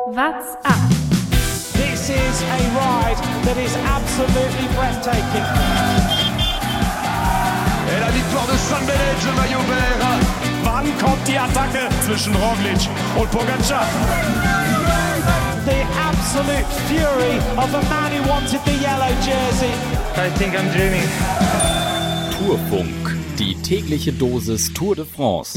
What's up? This is a ride that is absolutely breathtaking. Et la victoire de San Benedetto, le maillot vert. Wann kommt die Attacke zwischen Roglic und Pogačar? The absolute fury of a man who wanted the yellow jersey. I think I'm dreaming. Tourfunk, die tägliche Dosis Tour de France.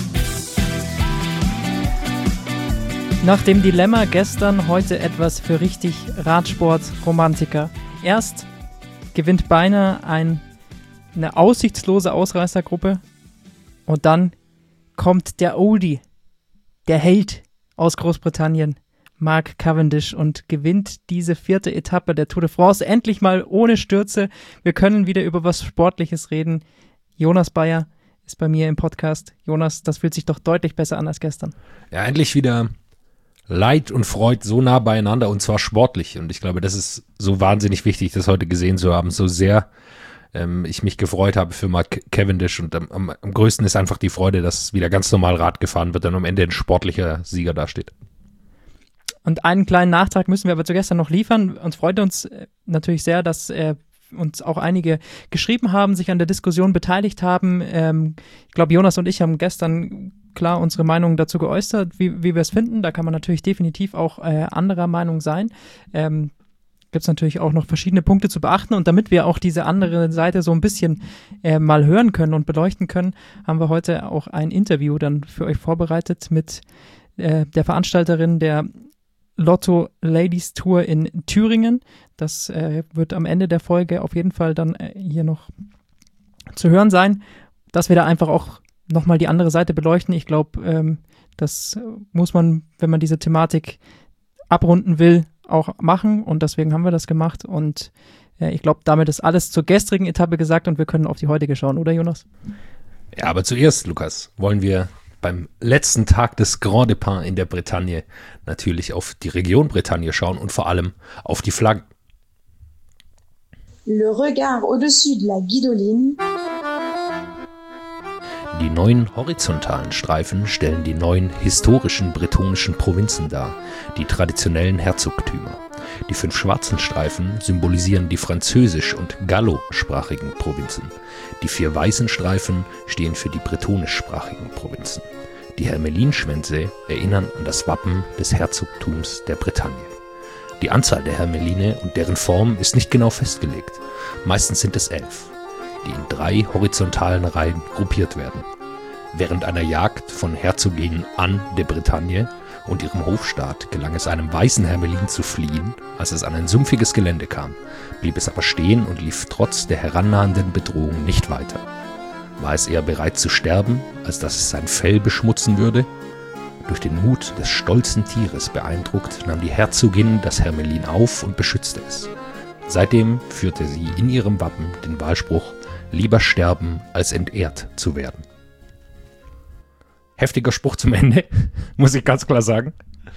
Nach dem Dilemma gestern heute etwas für richtig Radsport-Romantiker. Erst gewinnt beinahe eine aussichtslose Ausreißergruppe und dann kommt der Oldie, der Held aus Großbritannien, Mark Cavendish, und gewinnt diese 4. Etappe der Tour de France. Endlich mal ohne Stürze. Wir können wieder über was Sportliches reden. Jonas Bayer ist bei mir im Podcast. Jonas, das fühlt sich doch deutlich besser an als gestern. Ja, endlich wieder Leid und Freud so nah beieinander, und zwar sportlich. Und ich glaube, das ist so wahnsinnig wichtig, das heute gesehen zu haben. So sehr ich mich gefreut habe für Mark Cavendish. Und am größten ist einfach die Freude, dass wieder ganz normal Rad gefahren wird und am Ende ein sportlicher Sieger dasteht. Und einen kleinen Nachtrag müssen wir aber zu gestern noch liefern. Uns freut uns natürlich sehr, dass uns auch einige geschrieben haben, sich an der Diskussion beteiligt haben. Ich glaube, Jonas und ich haben gestern klar unsere Meinung dazu geäußert, wie wir es finden. Da kann man natürlich definitiv auch anderer Meinung sein. Gibt es natürlich auch noch verschiedene Punkte zu beachten. Und damit wir auch diese andere Seite so ein bisschen mal hören können und beleuchten können, haben wir heute auch ein Interview dann für euch vorbereitet mit der Veranstalterin der Lotto Ladies Tour in Thüringen. Das wird am Ende der Folge auf jeden Fall dann hier noch zu hören sein, dass wir da einfach auch nochmal die andere Seite beleuchten. Ich glaube, das muss man, wenn man diese Thematik abrunden will, auch machen, und deswegen haben wir das gemacht, und ich glaube, damit ist alles zur gestrigen Etappe gesagt und wir können auf die heutige schauen, oder Jonas? Ja, aber zuerst, Lukas, wollen wir beim letzten Tag des Grand Départ in der Bretagne natürlich auf die Region Bretagne schauen und vor allem auf die Flaggen. Le regard au-dessus de la Guidoline. Die 9 horizontalen Streifen stellen die 9 historischen bretonischen Provinzen dar, die traditionellen Herzogtümer. Die 5 schwarzen Streifen symbolisieren die französisch- und gallosprachigen Provinzen. Die 4 weißen Streifen stehen für die bretonischsprachigen Provinzen. Die Hermelinschwänze erinnern an das Wappen des Herzogtums der Bretagne. Die Anzahl der Hermeline und deren Form ist nicht genau festgelegt. Meistens sind es 11, die in 3 horizontalen Reihen gruppiert werden. Während einer Jagd von Herzogin Anne de Bretagne und ihrem Hofstaat gelang es einem weißen Hermelin zu fliehen, als es an ein sumpfiges Gelände kam, blieb es aber stehen und lief trotz der herannahenden Bedrohung nicht weiter. War es eher bereit zu sterben, als dass es sein Fell beschmutzen würde? Durch den Mut des stolzen Tieres beeindruckt, nahm die Herzogin das Hermelin auf und beschützte es. Seitdem führte sie in ihrem Wappen den Wahlspruch: Lieber sterben, als entehrt zu werden. Heftiger Spruch zum Ende, muss ich ganz klar sagen.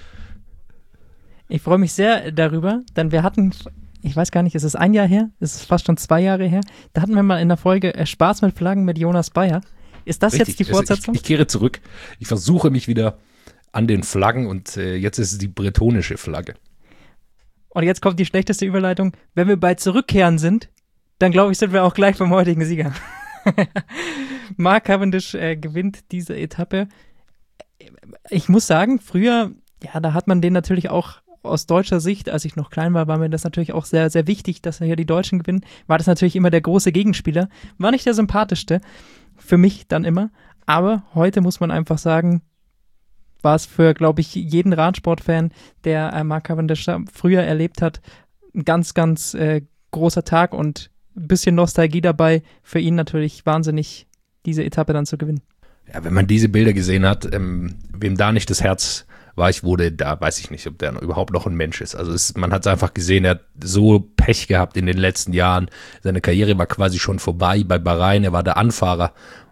Ich freue mich sehr darüber, denn wir hatten, ich weiß gar nicht, ist es ein Jahr her? Ist es fast schon 2 Jahre her? Da hatten wir mal in der Folge Spaß mit Flaggen mit Jonas Bayer. Ist das Richtig, jetzt die Fortsetzung? Ich kehre zurück. Ich versuche mich wieder an den Flaggen, und jetzt ist es die bretonische Flagge. Und jetzt kommt die schlechteste Überleitung. Wenn wir bei Zurückkehren sind, dann glaube ich, sind wir auch gleich beim heutigen Sieger. Mark Cavendish gewinnt diese Etappe. Ich muss sagen, früher, ja, da hat man den natürlich auch aus deutscher Sicht, als ich noch klein war mir das natürlich auch sehr, sehr wichtig, dass hier die Deutschen gewinnen. War das natürlich immer der große Gegenspieler. War nicht der sympathischste, für mich dann immer. Aber heute muss man einfach sagen, war es für, glaube ich, jeden Radsportfan, der Mark Cavendish früher erlebt hat, ein ganz, ganz großer Tag und ein bisschen Nostalgie dabei. Für ihn natürlich wahnsinnig, diese Etappe dann zu gewinnen. Ja, wenn man diese Bilder gesehen hat, wem da nicht das Herz weich wurde, da weiß ich nicht, ob der überhaupt noch ein Mensch ist. Also man hat es einfach gesehen, er hat so Pech gehabt in den letzten Jahren. Seine Karriere war quasi schon vorbei bei Bahrain. Er war der Anfahrer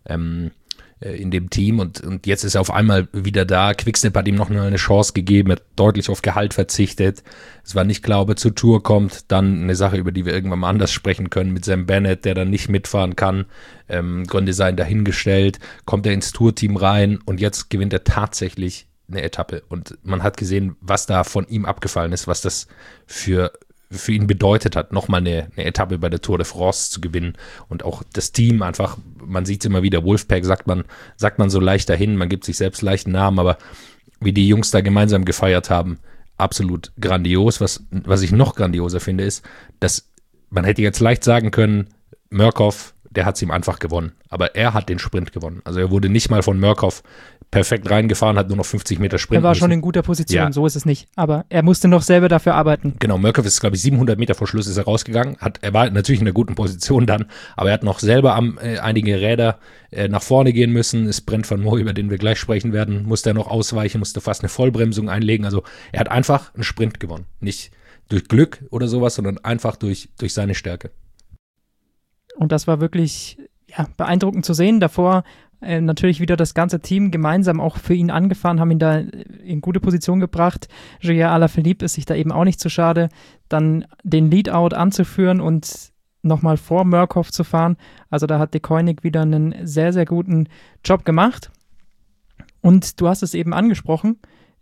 in dem Team, und jetzt ist er auf einmal wieder da. Quickstep hat ihm noch eine Chance gegeben, er hat deutlich auf Gehalt verzichtet. Es war nicht klar, ob er zur Tour kommt. Dann eine Sache, über die wir irgendwann mal anders sprechen können, mit Sam Bennett, der dann nicht mitfahren kann. Gründe seien dahingestellt. Kommt er ins Tourteam rein, und jetzt gewinnt er tatsächlich eine Etappe. Und man hat gesehen, was da von ihm abgefallen ist, was das für ihn bedeutet hat, nochmal eine Etappe bei der Tour de France zu gewinnen. Und auch das Team einfach, man sieht es immer wieder, Wolfpack sagt man so leicht dahin, man gibt sich selbst leichten Namen, aber wie die Jungs da gemeinsam gefeiert haben, absolut grandios. Was ich noch grandioser finde, ist, dass man hätte jetzt leicht sagen können, Mørkøv, der hat es ihm einfach gewonnen. Aber er hat den Sprint gewonnen. Also er wurde nicht mal von Mørkøv perfekt reingefahren, hat nur noch 50 Meter Sprint. Er war schon in guter Position, so ist es nicht. Aber er musste noch selber dafür arbeiten. Genau, Mørkøv ist, glaube ich, 700 Meter vor Schluss ist er rausgegangen. Er war natürlich in einer guten Position dann, aber er hat noch selber einige Räder nach vorne gehen müssen. Ist Brent van Moer, über den wir gleich sprechen werden, musste er noch ausweichen, musste fast eine Vollbremsung einlegen. Also er hat einfach einen Sprint gewonnen. Nicht durch Glück oder sowas, sondern einfach durch seine Stärke. Und das war wirklich beeindruckend zu sehen. Davor natürlich wieder das ganze Team gemeinsam auch für ihn angefahren, haben ihn da in gute Position gebracht. Gilles Alaphilippe ist sich da eben auch nicht zu schade, dann den Leadout anzuführen und nochmal vor Mørkøv zu fahren. Also da hat De Koenig wieder einen sehr, sehr guten Job gemacht. Und du hast es eben angesprochen,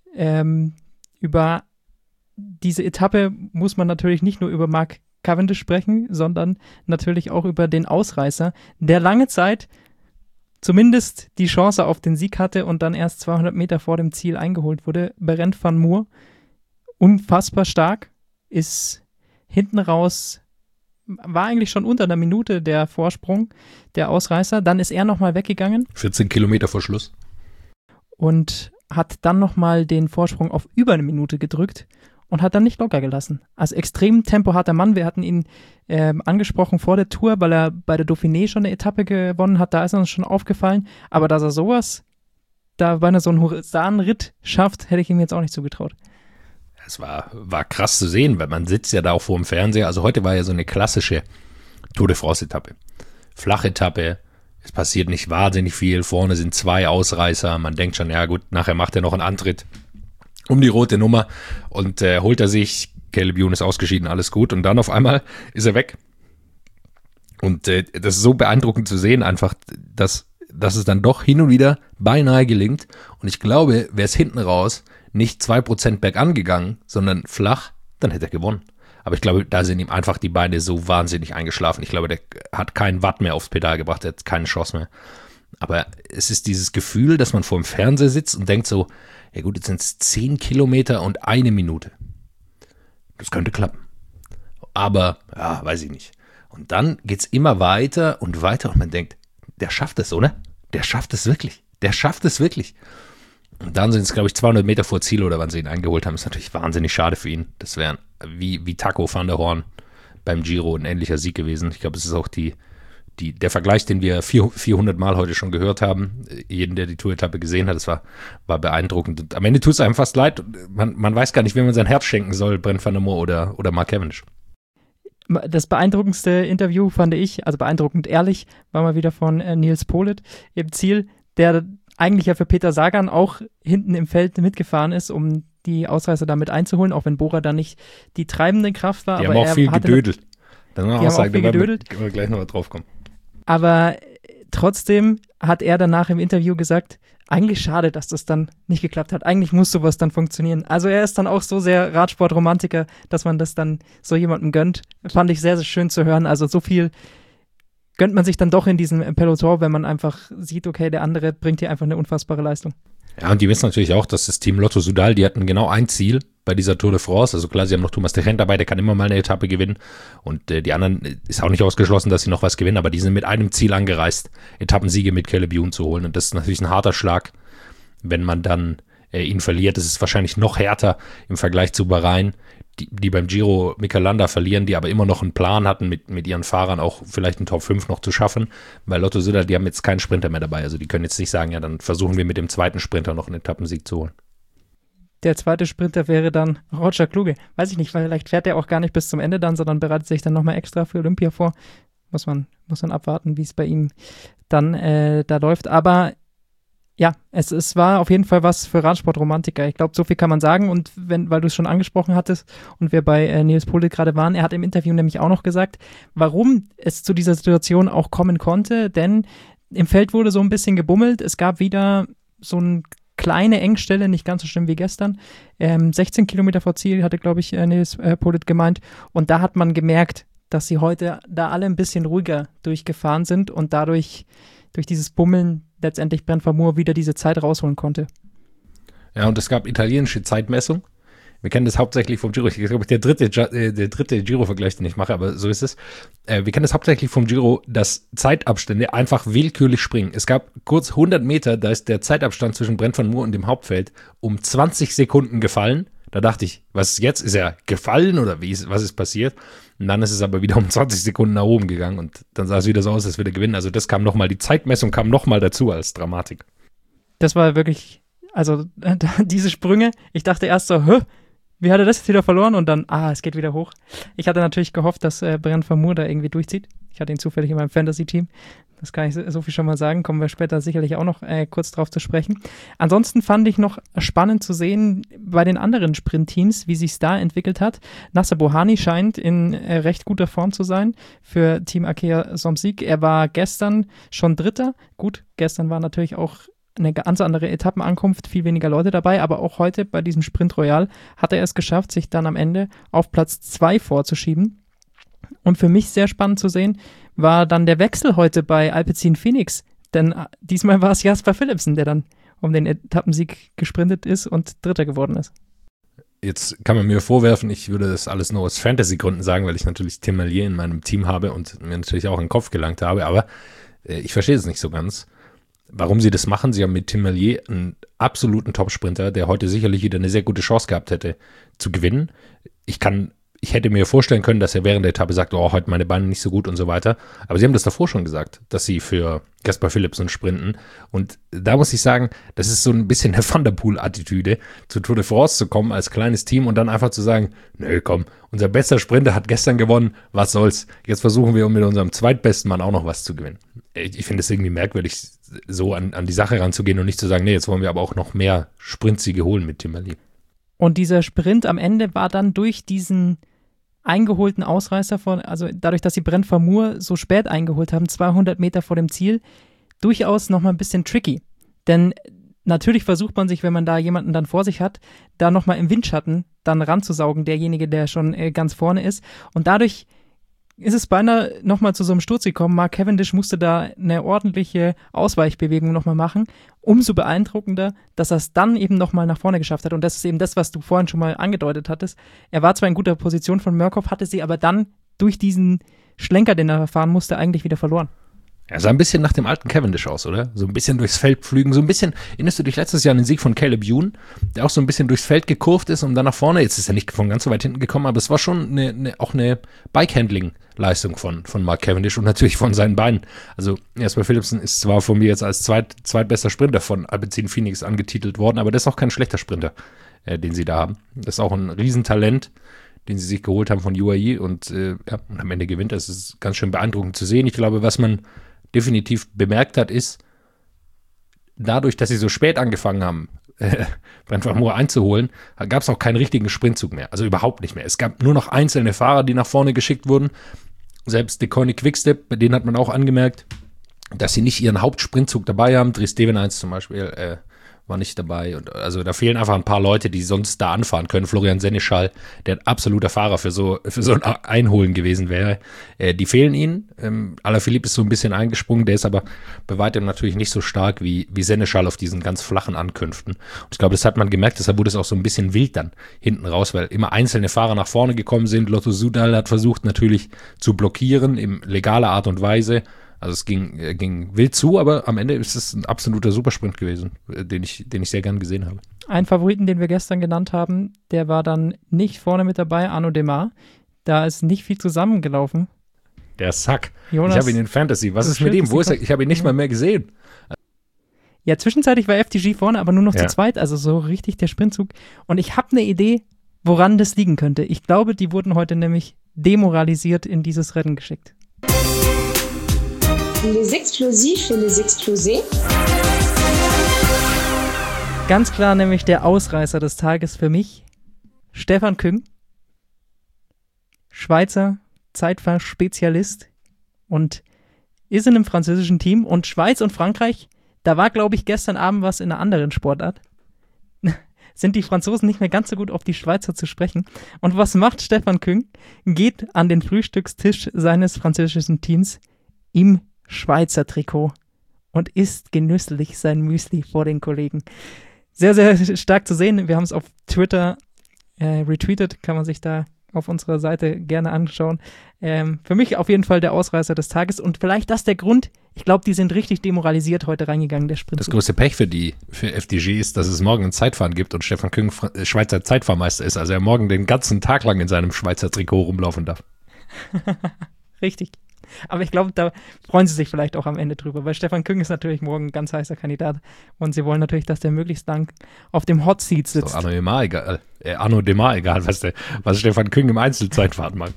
über diese Etappe muss man natürlich nicht nur über Mark Cavendish sprechen, sondern natürlich auch über den Ausreißer, der lange Zeit zumindest die Chance auf den Sieg hatte und dann erst 200 Meter vor dem Ziel eingeholt wurde. Brent van Moer, unfassbar stark, ist hinten raus, war eigentlich schon unter einer Minute der Vorsprung, der Ausreißer. Dann ist er nochmal weggegangen. 14 Kilometer vor Schluss. Und hat dann nochmal den Vorsprung auf über eine Minute gedrückt und hat dann nicht locker gelassen. Also extrem tempoharter Mann. Wir hatten ihn angesprochen vor der Tour, weil er bei der Dauphiné schon eine Etappe gewonnen hat. Da ist er uns schon aufgefallen. Aber dass er sowas, wenn er so einen Husarenritt schafft, hätte ich ihm jetzt auch nicht zugetraut. Es war krass zu sehen, weil man sitzt ja da auch vor dem Fernseher. Also heute war ja so eine klassische Tour de France-Etappe. Flachetappe, es passiert nicht wahnsinnig viel. Vorne sind 2 Ausreißer. Man denkt schon, ja gut, nachher macht er noch einen Antritt um die rote Nummer und holt er sich. Caleb Ewan ist ausgeschieden, alles gut. Und dann auf einmal ist er weg. Und das ist so beeindruckend zu sehen, einfach, dass es dann doch hin und wieder beinahe gelingt. Und ich glaube, wäre es hinten raus nicht 2% bergan gegangen, sondern flach, dann hätte er gewonnen. Aber ich glaube, da sind ihm einfach die Beine so wahnsinnig eingeschlafen. Ich glaube, der hat keinen Watt mehr aufs Pedal gebracht, der hat keine Chance mehr. Aber es ist dieses Gefühl, dass man vor dem Fernseher sitzt und denkt so, ja gut, jetzt sind es 10 Kilometer und 1 Minute. Das könnte klappen. Aber, ja, weiß ich nicht. Und dann geht's immer weiter und weiter und man denkt, der schafft es, oder? Der schafft es wirklich. Der schafft es wirklich. Und dann sind es, glaube ich, 200 Meter vor Ziel oder wann sie ihn eingeholt haben. Das ist natürlich wahnsinnig schade für ihn. Das wäre wie Taco van der Horn beim Giro ein ähnlicher Sieg gewesen. Ich glaube, es ist auch der Vergleich, den wir 400 Mal heute schon gehört haben. Jeden, der die Tour-Etappe gesehen hat, das war beeindruckend. Und am Ende tut es einem fast leid. Man weiß gar nicht, wem man sein Herz schenken soll, Brent van der Moer oder Mark Cavendish. Das beeindruckendste Interview fand ich, also beeindruckend ehrlich, war mal wieder von Nils Politt im Ziel, der eigentlich ja für Peter Sagan auch hinten im Feld mitgefahren ist, um die Ausreißer damit einzuholen, auch wenn Bora da nicht die treibende Kraft war. Die haben auch viel gedödelt. Die haben auch viel gedödelt. Können wir gleich noch mal drauf kommen. Aber trotzdem hat er danach im Interview gesagt, eigentlich schade, dass das dann nicht geklappt hat. Eigentlich muss sowas dann funktionieren. Also er ist dann auch so sehr Radsportromantiker, dass man das dann so jemandem gönnt. Fand ich sehr, sehr schön zu hören. Also so viel gönnt man sich dann doch in diesem Peloton, wenn man einfach sieht, okay, der andere bringt hier einfach eine unfassbare Leistung. Ja, und die wissen natürlich auch, dass das Team Lotto Soudal, die hatten genau ein Ziel bei dieser Tour de France. Also klar, sie haben noch Thomas de Gendt dabei, der kann immer mal eine Etappe gewinnen. Und die anderen ist auch nicht ausgeschlossen, dass sie noch was gewinnen, aber die sind mit einem Ziel angereist, Etappensiege mit Caleb Ewan zu holen. Und das ist natürlich ein harter Schlag, wenn man dann ihn verliert. Das ist wahrscheinlich noch härter im Vergleich zu Bahrain, die beim Giro Mikel Landa verlieren, die aber immer noch einen Plan hatten, mit ihren Fahrern auch vielleicht einen Top 5 noch zu schaffen. Bei Lotto Soudal, die haben jetzt keinen Sprinter mehr dabei. Also die können jetzt nicht sagen, ja, dann versuchen wir mit dem zweiten Sprinter noch einen Etappensieg zu holen. Der zweite Sprinter wäre dann Roger Kluge. Weiß ich nicht, vielleicht fährt er auch gar nicht bis zum Ende dann, sondern bereitet sich dann nochmal extra für Olympia vor. Muss man abwarten, wie es bei ihm dann da läuft. Aber ja, es war auf jeden Fall was für Radsportromantiker. Ich glaube, so viel kann man sagen. Und weil du es schon angesprochen hattest und wir bei Nils Politt gerade waren, er hat im Interview nämlich auch noch gesagt, warum es zu dieser Situation auch kommen konnte. Denn im Feld wurde so ein bisschen gebummelt. Es gab wieder so ein kleine Engstelle, nicht ganz so schlimm wie gestern. 16 Kilometer vor Ziel, hatte, glaube ich, Nils Politt gemeint. Und da hat man gemerkt, dass sie heute da alle ein bisschen ruhiger durchgefahren sind und dadurch, durch dieses Bummeln, letztendlich Brent Vermour wieder diese Zeit rausholen konnte. Ja, und es gab italienische Zeitmessung. Wir kennen das hauptsächlich vom Giro. Ich glaube, der dritte Giro-Vergleich, den ich mache, aber so ist es. Wir kennen das hauptsächlich vom Giro, dass Zeitabstände einfach willkürlich springen. Es gab kurz 100 Meter, da ist der Zeitabstand zwischen Brent Vermour und dem Hauptfeld um 20 Sekunden gefallen. Da dachte ich, was ist jetzt? Ist er gefallen oder was ist passiert? Und dann ist es aber wieder um 20 Sekunden nach oben gegangen und dann sah es wieder so aus, als würde er gewinnen. Also das kam nochmal, die Zeitmessung kam nochmal dazu als Dramatik. Das war wirklich, also diese Sprünge, ich dachte erst so, wie hat er das jetzt wieder verloren? Und dann, es geht wieder hoch. Ich hatte natürlich gehofft, dass Brent Vermour da irgendwie durchzieht. Ich hatte ihn zufällig in meinem Fantasy-Team. Das kann ich so viel schon mal sagen. Kommen wir später sicherlich auch noch kurz drauf zu sprechen. Ansonsten fand ich noch spannend zu sehen bei den anderen Sprintteams, wie sich es da entwickelt hat. Nacer Bouhanni scheint in recht guter Form zu sein für Team Arkea Samsic. Er war gestern schon Dritter. Gut, gestern war natürlich auch eine ganz andere Etappenankunft, viel weniger Leute dabei, aber auch heute bei diesem Sprint Royal hat er es geschafft, sich dann am Ende auf Platz 2 vorzuschieben. Und für mich sehr spannend zu sehen, war dann der Wechsel heute bei Alpecin Phoenix, denn diesmal war es Jasper Philipsen, der dann um den Etappensieg gesprintet ist und Dritter geworden ist. Jetzt kann man mir vorwerfen, ich würde das alles nur aus Fantasy-Gründen sagen, weil ich natürlich Tim Merlier in meinem Team habe und mir natürlich auch in den Kopf gelangt habe, aber ich verstehe es nicht so ganz. Warum sie das machen, sie haben mit Tim Merlier einen absoluten Top-Sprinter, der heute sicherlich wieder eine sehr gute Chance gehabt hätte, zu gewinnen. Ich hätte mir vorstellen können, dass er während der Etappe sagt, heute meine Beine nicht so gut und so weiter. Aber sie haben das davor schon gesagt, dass sie für Jasper Philipsen sprinten. Und da muss ich sagen, das ist so ein bisschen eine Van der Poel-Attitüde, zu Tour de France zu kommen als kleines Team und dann einfach zu sagen, nö, komm, unser bester Sprinter hat gestern gewonnen, was soll's. Jetzt versuchen wir mit unserem zweitbesten Mann auch noch was zu gewinnen. Ich finde es irgendwie merkwürdig, so an die Sache ranzugehen und nicht zu sagen, nee, jetzt wollen wir aber auch noch mehr Sprintsiege holen mit Tim Merlier. Und dieser Sprint am Ende war dann durch diesen eingeholten Ausreißer also dadurch, dass sie Brent Vermour so spät eingeholt haben, 200 Meter vor dem Ziel, durchaus nochmal ein bisschen tricky. Denn natürlich versucht man sich, wenn man da jemanden dann vor sich hat, da nochmal im Windschatten dann ranzusaugen, derjenige, der schon ganz vorne ist. Und dadurch ist es beinahe nochmal zu so einem Sturz gekommen. Mark Cavendish musste da eine ordentliche Ausweichbewegung nochmal machen. Umso beeindruckender, dass er es dann eben nochmal nach vorne geschafft hat. Und das ist eben das, was du vorhin schon mal angedeutet hattest. Er war zwar in guter Position von Mørkøv, hatte sie aber dann durch diesen Schlenker, den er fahren musste, eigentlich wieder verloren. Er sah ein bisschen nach dem alten Cavendish aus, oder? So ein bisschen durchs Feld pflügen, so ein bisschen, erinnerst du dich letztes Jahr an den Sieg von Caleb Ewan, der auch so ein bisschen durchs Feld gekurvt ist und dann nach vorne, jetzt ist er nicht von ganz so weit hinten gekommen, aber es war schon auch eine Bike-Handling-Leistung von Mark Cavendish und natürlich von seinen Beinen. Also Jasper Philipsen ist zwar von mir jetzt als zweitbester Sprinter von Alpecin Phoenix angetitelt worden, aber das ist auch kein schlechter Sprinter, den sie da haben. Das ist auch ein Riesentalent, den sie sich geholt haben von UAE und am Ende gewinnt. Das ist ganz schön beeindruckend zu sehen. Ich glaube, was man definitiv bemerkt hat, ist, dadurch, dass sie so spät angefangen haben, Brent Vermour einzuholen, gab es auch keinen richtigen Sprintzug mehr. Also überhaupt nicht mehr. Es gab nur noch einzelne Fahrer, die nach vorne geschickt wurden. Selbst die Koenig Quickstep, bei denen hat man auch angemerkt, dass sie nicht ihren Hauptsprintzug dabei haben. Dries Stevenage zum Beispiel war nicht dabei. Und also da fehlen einfach ein paar Leute, die sonst da anfahren können. Florian Seneschal, der ein absoluter Fahrer für so ein Einholen gewesen wäre. Die fehlen ihnen. Alaphilippe ist so ein bisschen eingesprungen, der ist aber bei weitem natürlich nicht so stark wie Seneschal auf diesen ganz flachen Ankünften. Und ich glaube, das hat man gemerkt, deshalb wurde es auch so ein bisschen wild dann hinten raus, weil immer einzelne Fahrer nach vorne gekommen sind. Lotto Soudal hat versucht natürlich zu blockieren, in legaler Art und Weise. Also es ging wild zu, aber am Ende ist es ein absoluter Supersprint gewesen, den ich sehr gern gesehen habe. Ein Favoriten, den wir gestern genannt haben, der war dann nicht vorne mit dabei, Arnaud Démare. Da ist nicht viel zusammengelaufen. Der Sack. Jonas, ich habe ihn in Fantasy. Was ist mit ihm? Wo ist er? Ich habe ihn nicht mal mehr gesehen. Ja, zwischenzeitlich war FDG vorne, aber nur noch zu zweit, also so richtig der Sprintzug. Und ich habe eine Idee, woran das liegen könnte. Ich glaube, die wurden heute nämlich demoralisiert in dieses Rennen geschickt. Les explosifs et les explosés. Ganz klar nämlich der Ausreißer des Tages für mich, Stefan Küng, Schweizer Zeitfahrspezialist und ist in einem französischen Team. Und Schweiz und Frankreich, da war, glaube ich, gestern Abend was in einer anderen Sportart. sind die Franzosen nicht mehr ganz so gut auf die Schweizer zu sprechen. Und was macht Stefan Küng? Geht an den Frühstückstisch seines französischen Teams im Schweizer Trikot und isst genüsslich sein Müsli vor den Kollegen. Sehr, sehr stark zu sehen. Wir haben es auf Twitter retweetet, kann man sich da auf unserer Seite gerne anschauen. Für mich auf jeden Fall der Ausreißer des Tages und vielleicht das der Grund, ich glaube, die sind richtig demoralisiert heute reingegangen, der Sprint. Das größte Pech für FDG ist, dass es morgen ein Zeitfahren gibt und Stefan Küng Schweizer Zeitfahrmeister ist, also er morgen den ganzen Tag lang in seinem Schweizer Trikot rumlaufen darf. Richtig. Aber ich glaube, da freuen sie sich vielleicht auch am Ende drüber, weil Stefan Küng ist natürlich morgen ein ganz heißer Kandidat und sie wollen natürlich, dass der möglichst lang auf dem Hot Seat sitzt. Ist doch Arnaud Démare egal, was Stefan Küng im Einzelzeitfahren macht.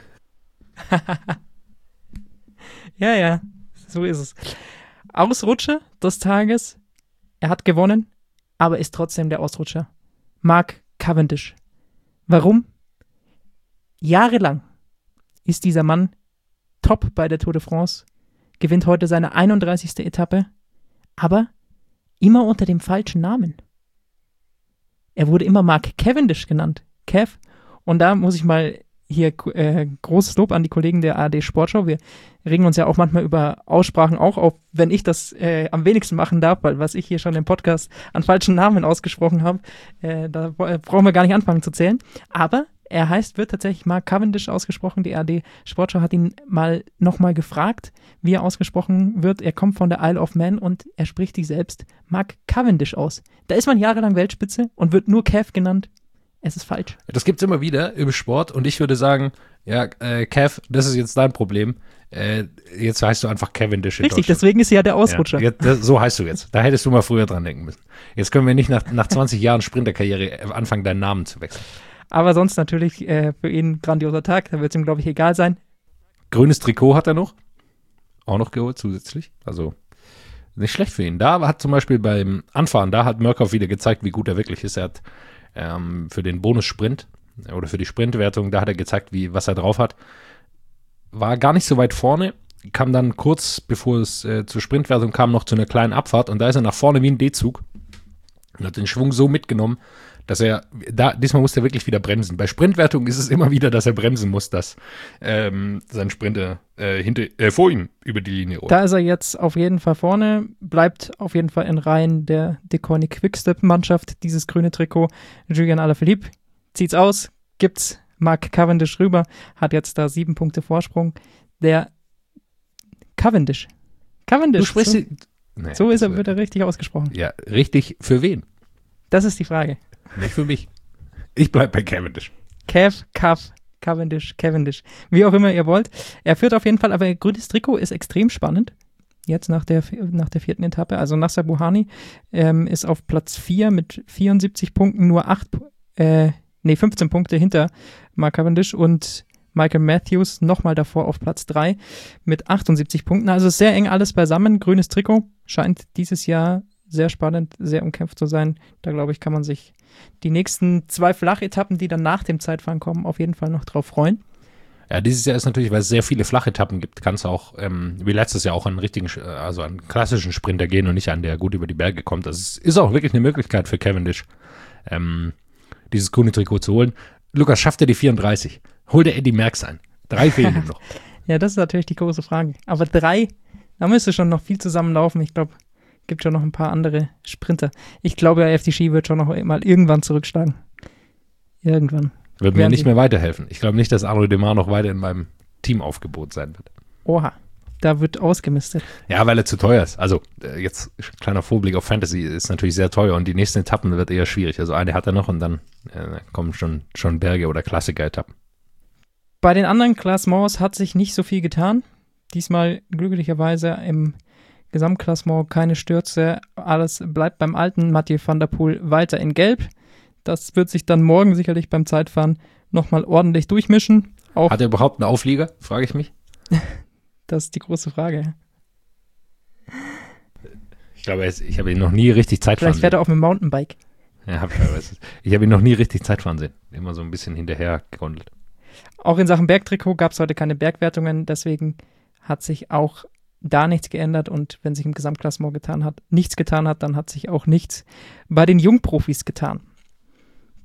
Ja, so ist es. Ausrutscher des Tages, er hat gewonnen, aber ist trotzdem der Ausrutscher. Mark Cavendish. Warum? Jahrelang ist dieser Mann top bei der Tour de France, gewinnt heute seine 31. Etappe, aber immer unter dem falschen Namen. Er wurde immer Mark Cavendish genannt, Kev. Und da muss ich mal hier großes Lob an die Kollegen der ARD Sportschau. Wir regen uns ja auch manchmal über Aussprachen auch auf, wenn ich das am wenigsten machen darf, weil was ich hier schon im Podcast an falschen Namen ausgesprochen habe, da brauchen wir gar nicht anfangen zu zählen. Aber er wird tatsächlich Mark Cavendish ausgesprochen. Die ARD Sportschau hat ihn nochmal gefragt, wie er ausgesprochen wird. Er kommt von der Isle of Man und er spricht sich selbst Mark Cavendish aus. Da ist man jahrelang Weltspitze und wird nur Kev genannt. Es ist falsch. Das gibt's immer wieder im Sport und ich würde sagen, ja, Kev, das ist jetzt dein Problem. Jetzt heißt du einfach Cavendish in Richtig, Deutschland. deswegen ist ja der Ausrutscher. Ja, so heißt du jetzt. Da hättest du mal früher dran denken müssen. Jetzt können wir nicht nach 20 Jahren Sprinterkarriere anfangen, deinen Namen zu wechseln. Aber sonst natürlich für ihn ein grandioser Tag. Da wird es ihm, glaube ich, egal sein. Grünes Trikot hat er noch. Auch noch geholt zusätzlich. Also nicht schlecht für ihn. Da hat zum Beispiel beim Anfahren, da hat Mørkøv wieder gezeigt, wie gut er wirklich ist. Er hat für den Bonussprint oder für die Sprintwertung, da hat er gezeigt, was er drauf hat. War gar nicht so weit vorne, kam dann kurz, bevor es zur Sprintwertung kam, noch zu einer kleinen Abfahrt und da ist er nach vorne wie ein D-Zug und hat den Schwung so mitgenommen, dass diesmal musste er wirklich wieder bremsen. Bei Sprintwertung ist es immer wieder, dass er bremsen muss, dass sein Sprinter vor ihm über die Linie rollt. Da ist er jetzt auf jeden Fall vorne, bleibt auf jeden Fall in Reihen der Deceuninck Quickstep-Mannschaft, dieses grüne Trikot. Julien Alaphilippe zieht's aus, gibt's Mark Cavendish rüber, hat jetzt da 7 Punkte Vorsprung. Der Cavendish. Du sprichst wird er richtig ausgesprochen. Ja, richtig für wen? Das ist die Frage. Nicht für mich. Ich bleib bei Cavendish. Cavendish. Wie auch immer ihr wollt. Er führt auf jeden Fall, aber grünes Trikot ist extrem spannend. Jetzt nach der 4. Etappe. Also Nacer Bouhanni ist auf Platz 4 mit 74 Punkten, nur 15 Punkte hinter Mark Cavendish und Michael Matthews nochmal davor auf Platz 3 mit 78 Punkten. Also sehr eng alles beisammen. Grünes Trikot scheint dieses Jahr sehr spannend, sehr umkämpft zu sein. Da, glaube ich, kann man sich die nächsten 2 Flachetappen, die dann nach dem Zeitfahren kommen, auf jeden Fall noch drauf freuen. Ja, dieses Jahr ist natürlich, weil es sehr viele Flachetappen gibt, kannst du auch, wie letztes Jahr, auch einen klassischen Sprinter gehen und nicht einen, der gut über die Berge kommt. Das ist auch wirklich eine Möglichkeit für Cavendish, dieses grüne Trikot zu holen. Lukas, schafft er die 34? Holt er Eddie Merckx ein? 3 fehlen ihm noch. Ja, das ist natürlich die große Frage. Aber 3, da müsste schon noch viel zusammenlaufen. Ich glaube, gibt schon noch ein paar andere Sprinter. Ich glaube, der FDG wird schon noch mal irgendwann zurückschlagen. Irgendwann. Wird mir nicht mehr weiterhelfen. Ich glaube nicht, dass Arnaud Démare noch weiter in meinem Teamaufgebot sein wird. Oha, da wird ausgemistet. Ja, weil er zu teuer ist. Also jetzt kleiner Vorblick auf Fantasy, ist natürlich sehr teuer und die nächsten Etappen wird eher schwierig. Also eine hat er noch und dann kommen schon Berge oder Klassiker-Etappen. Bei den anderen Klassements hat sich nicht so viel getan. Diesmal glücklicherweise im Gesamtklassement keine Stürze, alles bleibt beim Alten. Mathieu van der Poel weiter in Gelb. Das wird sich dann morgen sicherlich beim Zeitfahren nochmal ordentlich durchmischen. Hat er überhaupt einen Auflieger, frage ich mich? Das ist die große Frage. Ich glaube, ich habe ihn noch nie richtig Zeitfahren sehen. Vielleicht fährt er auf einem Mountainbike. Ja, ich habe ihn noch nie richtig Zeitfahren sehen. Immer so ein bisschen hinterher gegondelt. Auch in Sachen Bergtrikot gab es heute keine Bergwertungen, deswegen hat sich auch da nichts geändert und wenn sich im Gesamtklassement nichts getan hat, dann hat sich auch nichts bei den Jungprofis getan.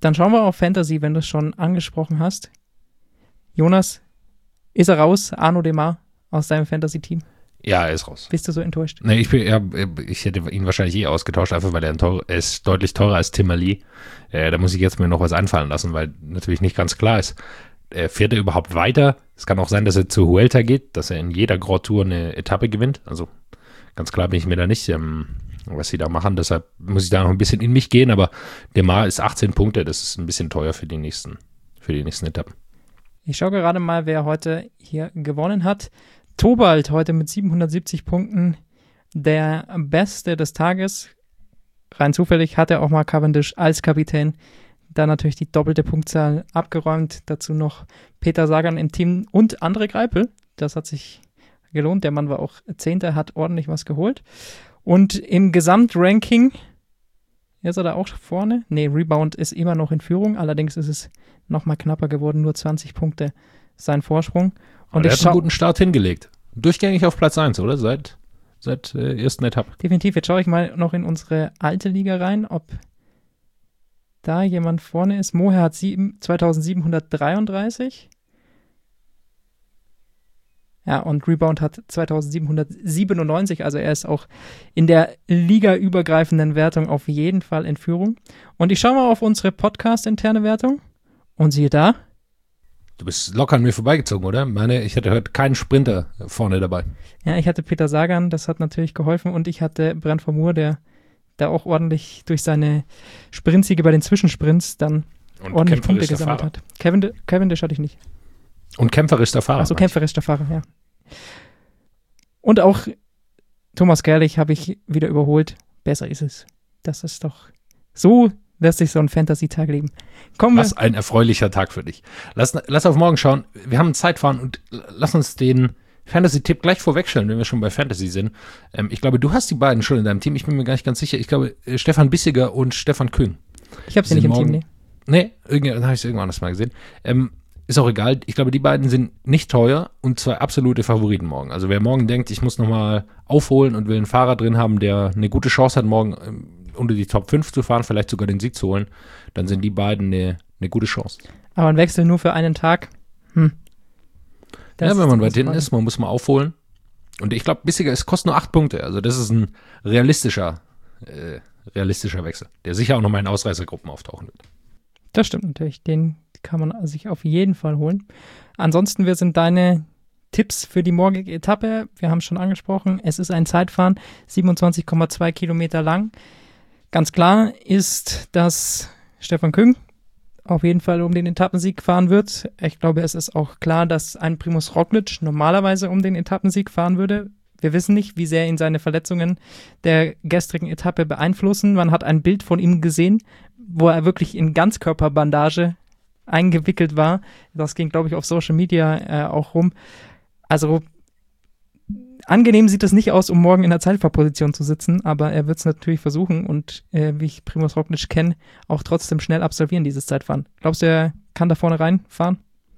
Dann schauen wir auf Fantasy, wenn du es schon angesprochen hast. Jonas, ist er raus, Arnaud Démare aus deinem Fantasy-Team? Ja, er ist raus. Bist du so enttäuscht? Nee, ich hätte ihn wahrscheinlich ausgetauscht, einfach weil er ist deutlich teurer als Tim Ali. Da muss ich jetzt mir noch was einfallen lassen, weil natürlich nicht ganz klar ist, fährt er überhaupt weiter? Es kann auch sein, dass er zu Vuelta geht, dass er in jeder Grand Tour eine Etappe gewinnt. Also ganz klar bin ich mir da nicht, was sie da machen. Deshalb muss ich da noch ein bisschen in mich gehen, aber Démare ist 18 Punkte, das ist ein bisschen teuer für die nächsten Etappen. Ich schaue gerade mal, wer heute hier gewonnen hat. Tobald heute mit 770 Punkten, der Beste des Tages. Rein zufällig hat er auch mal Cavendish als Kapitän. Da natürlich die doppelte Punktzahl abgeräumt. Dazu noch Peter Sagan im Team und André Greipel. Das hat sich gelohnt. Der Mann war auch 10., hat ordentlich was geholt. Und im Gesamtranking ist er da auch vorne. Nee, Rebound ist immer noch in Führung. Allerdings ist es nochmal knapper geworden. Nur 20 Punkte sein Vorsprung. Und er hat einen guten Start hingelegt. Durchgängig auf Platz 1, oder? Seit ersten Etappe. Definitiv. Jetzt schaue ich mal noch in unsere alte Liga rein, ob da jemand vorne ist. Moher hat 2733. Ja, und Rebound hat 2797. Also er ist auch in der ligaübergreifenden Wertung auf jeden Fall in Führung. Und ich schaue mal auf unsere Podcast-interne Wertung. Und siehe da. Du bist locker an mir vorbeigezogen, oder? Ich hatte heute keinen Sprinter vorne dabei. Ja, ich hatte Peter Sagan, das hat natürlich geholfen. Und ich hatte Brent Vermour, der da auch ordentlich durch seine Sprintsiege bei den Zwischensprints dann und ordentlich Punkte gesammelt hat. Cavendish hatte ich nicht. Und kämpferisch der Fahrer. Achso, kämpferisch der Fahrer, ja. Und auch Thomas Gerlich habe ich wieder überholt. Besser ist es. Das ist doch so, lässt sich so ein Fantasy-Tag leben. Was ein erfreulicher Tag für dich. Lass auf morgen schauen. Wir haben ein Zeitfahren und lass uns den Fantasy-Tipp gleich vorwegstellen, wenn wir schon bei Fantasy sind. Ich glaube, du hast die beiden schon in deinem Team. Ich bin mir gar nicht ganz sicher. Ich glaube, Stefan Bissiger und Stefan Küng. Ich habe sie nicht im Team, nee. Nee, dann habe ich es irgendwann anders mal gesehen. Ist auch egal. Ich glaube, die beiden sind nicht teuer und zwei absolute Favoriten morgen. Also wer morgen denkt, ich muss nochmal aufholen und will einen Fahrer drin haben, der eine gute Chance hat, morgen unter die Top 5 zu fahren, vielleicht sogar den Sieg zu holen, dann sind die beiden eine gute Chance. Aber ein Wechsel nur für einen Tag? Ja, wenn man weit hinten ist, man muss mal aufholen. Und ich glaube, Bissiger, es kostet nur 8 Punkte. Also das ist ein realistischer Wechsel, der sicher auch nochmal in Ausreißergruppen auftauchen wird. Das stimmt natürlich. Den kann man sich auf jeden Fall holen. Ansonsten, wir sind deine Tipps für die morgige Etappe. Wir haben es schon angesprochen. Es ist ein Zeitfahren, 27,2 Kilometer lang. Ganz klar ist, dass Stefan Küng auf jeden Fall um den Etappensieg fahren wird. Ich glaube, es ist auch klar, dass ein Primož Roglič normalerweise um den Etappensieg fahren würde. Wir wissen nicht, wie sehr ihn seine Verletzungen der gestrigen Etappe beeinflussen. Man hat ein Bild von ihm gesehen, wo er wirklich in Ganzkörperbandage eingewickelt war. Das ging, glaube ich, auf Social Media auch rum. Also angenehm sieht es nicht aus, um morgen in der Zeitfahrposition zu sitzen, aber er wird es natürlich versuchen und wie ich Primož Roglič kenne, auch trotzdem schnell absolvieren, dieses Zeitfahren. Glaubst du, er kann da vorne reinfahren?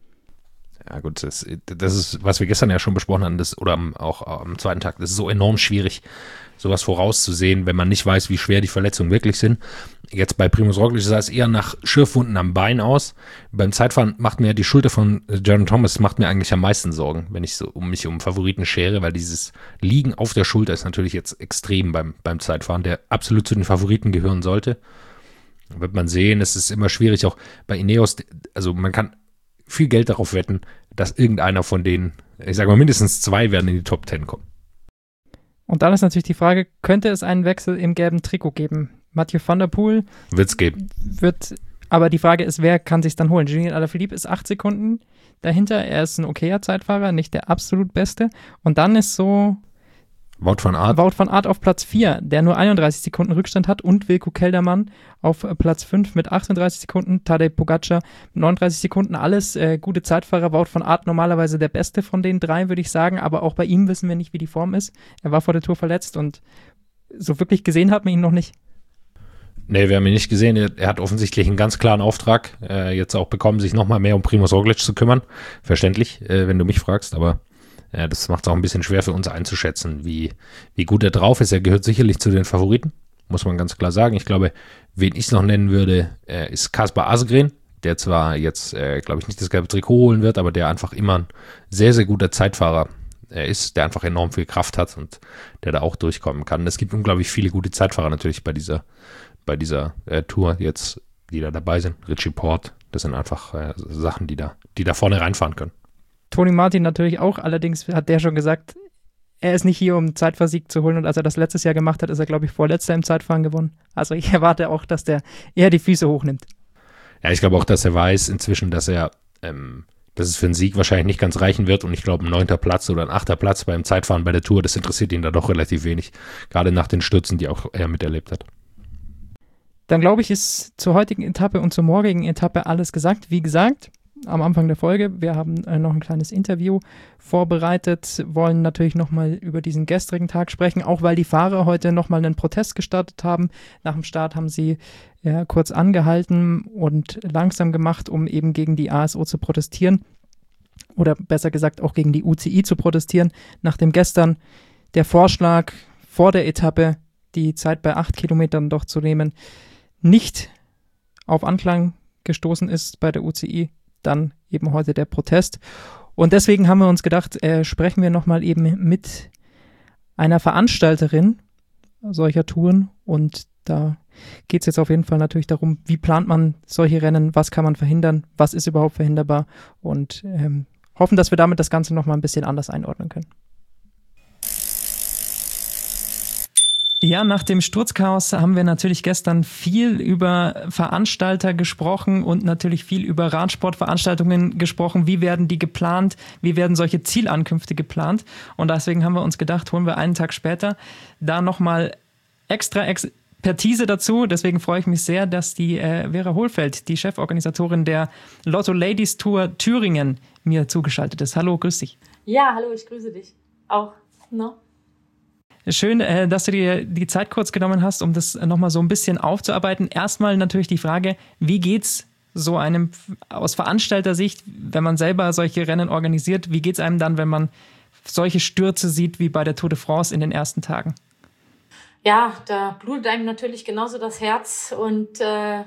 Ja gut, das ist, was wir gestern ja schon besprochen haben, oder auch am zweiten Tag, das ist so enorm schwierig, sowas vorauszusehen, wenn man nicht weiß, wie schwer die Verletzungen wirklich sind. Jetzt bei Primož Roglič sah es eher nach Schürfwunden am Bein aus. Beim Zeitfahren macht mir die Schulter von Geraint Thomas macht mir eigentlich am meisten Sorgen, wenn ich so mich um Favoriten schere, weil dieses Liegen auf der Schulter ist natürlich jetzt extrem beim Zeitfahren, der absolut zu den Favoriten gehören sollte. Da wird man sehen, es ist immer schwierig, auch bei Ineos, also man kann viel Geld darauf wetten, dass irgendeiner von denen, ich sage mal mindestens 2 werden in die Top 10 kommen. Und dann ist natürlich die Frage, könnte es einen Wechsel im gelben Trikot geben? Mathieu van der Poel wird es geben. Aber die Frage ist, wer kann sich dann holen? Julien Alaphilippe ist 8 Sekunden dahinter. Er ist ein okayer Zeitfahrer, nicht der absolut Beste. Und dann ist so Wout van Aert auf Platz 4, der nur 31 Sekunden Rückstand hat, und Wilco Kelderman auf Platz 5 mit 38 Sekunden, Tadej Pogacar mit 39 Sekunden, alles gute Zeitfahrer. Wout van Aert normalerweise der Beste von den 3, würde ich sagen, aber auch bei ihm wissen wir nicht, wie die Form ist. Er war vor der Tour verletzt und so wirklich gesehen hat man ihn noch nicht. Nee, wir haben ihn nicht gesehen. Er hat offensichtlich einen ganz klaren Auftrag jetzt auch bekommen, sich nochmal mehr um Primož Roglič zu kümmern. Verständlich, wenn du mich fragst, aber das macht es auch ein bisschen schwer für uns einzuschätzen, wie gut er drauf ist. Er gehört sicherlich zu den Favoriten, muss man ganz klar sagen. Ich glaube, Wen ich noch nennen würde, ist Kaspar Asgreen, der zwar jetzt, glaube ich, nicht das gelbe Trikot holen wird, aber der einfach immer ein sehr, sehr guter Zeitfahrer ist, der einfach enorm viel Kraft hat und der da auch durchkommen kann. Es gibt unglaublich viele gute Zeitfahrer natürlich bei dieser Tour jetzt, die da dabei sind. Richie Porte, das sind einfach Sachen, die da vorne reinfahren können. Tony Martin natürlich auch, allerdings hat der schon gesagt, er ist nicht hier, um Zeitfahrsieg zu holen, und als er das letztes Jahr gemacht hat, ist er, glaube ich, Vorletzter im Zeitfahren gewonnen. Also ich erwarte auch, dass der eher die Füße hochnimmt. Ja, ich glaube auch, dass er weiß inzwischen, dass es für einen Sieg wahrscheinlich nicht ganz reichen wird, und ich glaube, ein 9. Platz oder ein 8. Platz beim Zeitfahren bei der Tour, das interessiert ihn da doch relativ wenig, gerade nach den Stürzen, die auch er miterlebt hat. Dann glaube ich, ist zur heutigen Etappe und zur morgigen Etappe alles gesagt. Wie gesagt, am Anfang der Folge, wir haben noch ein kleines Interview vorbereitet, wollen natürlich nochmal über diesen gestrigen Tag sprechen, auch weil die Fahrer heute nochmal einen Protest gestartet haben. Nach dem Start haben sie kurz angehalten und langsam gemacht, um eben gegen die ASO zu protestieren, oder besser gesagt auch gegen die UCI zu protestieren, nachdem gestern der Vorschlag vor der Etappe, die Zeit bei 8 Kilometern doch zu nehmen, nicht auf Anklang gestoßen ist bei der UCI, dann eben heute der Protest. Und deswegen haben wir uns gedacht, sprechen wir nochmal eben mit einer Veranstalterin solcher Touren, und da geht es jetzt auf jeden Fall natürlich darum, wie plant man solche Rennen, was kann man verhindern, was ist überhaupt verhinderbar, und hoffen, dass wir damit das Ganze nochmal ein bisschen anders einordnen können. Ja, nach dem Sturzchaos haben wir natürlich gestern viel über Veranstalter gesprochen und natürlich viel über Radsportveranstaltungen gesprochen. Wie werden die geplant? Wie werden solche Zielankünfte geplant? Und deswegen haben wir uns gedacht, holen wir einen Tag später da nochmal extra Expertise dazu. Deswegen freue ich mich sehr, dass die Vera Hohlfeld, die Cheforganisatorin der Lotto Ladies Tour Thüringen, mir zugeschaltet ist. Hallo, grüß dich. Ja, hallo, ich grüße dich auch. No? Schön, dass du dir die Zeit kurz genommen hast, um das nochmal so ein bisschen aufzuarbeiten. Erstmal natürlich die Frage, wie geht's so einem aus Veranstalter-Sicht, wenn man selber solche Rennen organisiert, wie geht's einem dann, wenn man solche Stürze sieht wie bei der Tour de France in den ersten Tagen? Ja, da blutet einem natürlich genauso das Herz, und